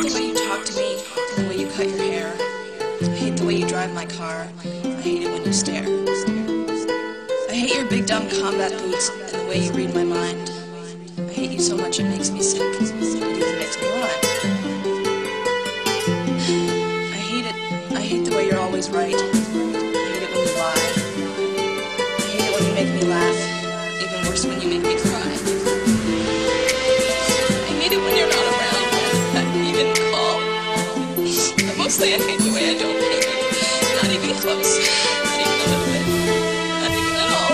the way you talk to me, and the way you cut your hair. I hate the way you drive my car. I hate it when you stare. I hate your big dumb combat boots and the way you read my mind. I hate you so much it makes me sick. It even makes me rhyme. I hate the way you're always right. I hate it when you lie. I hate it when you make me laugh. Even worse when you make me cry. I hate it when you're not around. Not even call. But mostly I hate the way I don't hate you. Not even close. Not even a little bit. Not even at all.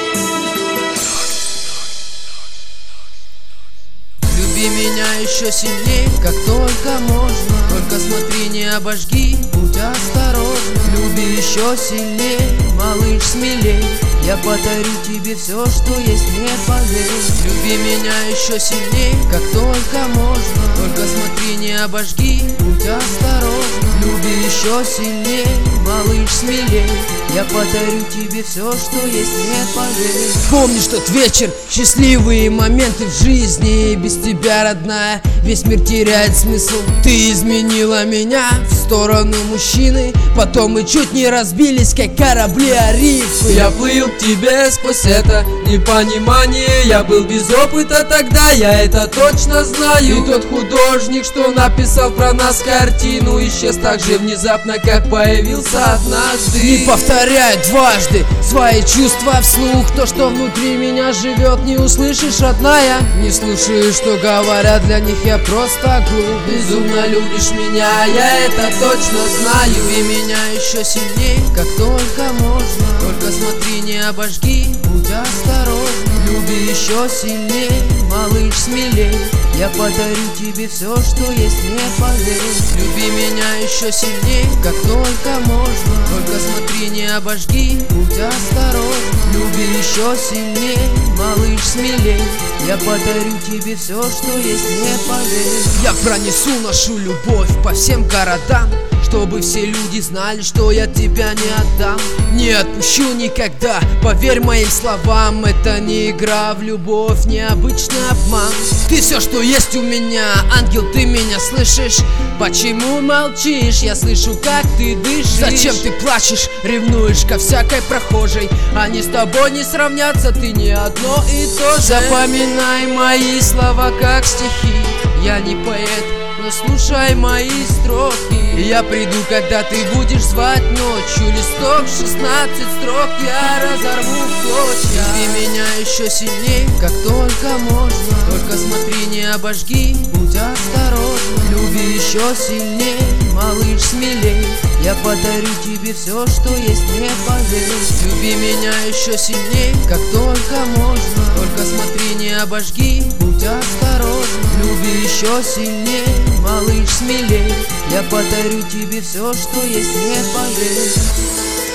Люби меня еще сильней, как только можно. Только смотри, не обожги, будь осторожна. Люби еще сильней, малыш, смелей. Я подарю тебе все, что есть, не пожалей. Люби меня еще сильней, как только можно. Только смотри, не обожги, будь осторожна. Люби еще сильней, малыш, смелей. Я подарю тебе все, что есть, не пожалей. Помнишь тот вечер, счастливые моменты в жизни. Без тебя, родная, весь мир теряет смысл. Ты изменила меня в сторону мужчины. Потом мы чуть не разбились, как корабли о рифы. Я плыл к тебе сквозь это непонимание. Я был без опыта тогда, я это точно знаю. И тот художник, что написал про нас картину, исчез так же внезапно, как появился однажды. Не повторяй дважды свои чувства вслух. То, что внутри меня живет, не услышишь, родная. Не слушай, что говорят, для них я просто глуп. Безумно любишь меня, я это точно знаю. Люби меня еще сильней, как только можно. Только смотри, не обожги, будь осторожна. Люби еще сильней, малыш, смелей. Я подарю тебе все, что есть, не пожалей. Люби меня еще сильней, как только можно. Только смотри, не обожги, будь осторожна. Люби еще сильней, малыш, смелей. Я подарю тебе все, что есть, не пожалей. Я пронесу нашу любовь по всем городам, чтобы все люди знали, что я тебя не отдам. Не отпущу никогда, поверь моим словам. Это не игра в любовь, не обычный обман. Ты все, что есть у меня, ангел, ты меня слышишь? Почему молчишь? Я слышу, как ты дышишь. Зачем ты плачешь, ревнуешь ко всякой прохожей? Они с тобой не сравнятся, ты не одно и то же. Запоминай мои слова, как стихи. Я не поэт, но слушай мои строки. Я приду, когда ты будешь звать ночью. Листок 16 строк я разорву в клочья. Люби меня еще сильней, как только можно. Только смотри, не обожги, будь осторожна. Люби еще сильней, малыш, смелей. Я подарю тебе все, что есть, не пожалей. Люби меня еще сильней, как только можно. Только смотри, не обожги, будь осторожна. Люби еще сильней, малыш, смелей. Я подарю тебе все, что есть, не пожалей.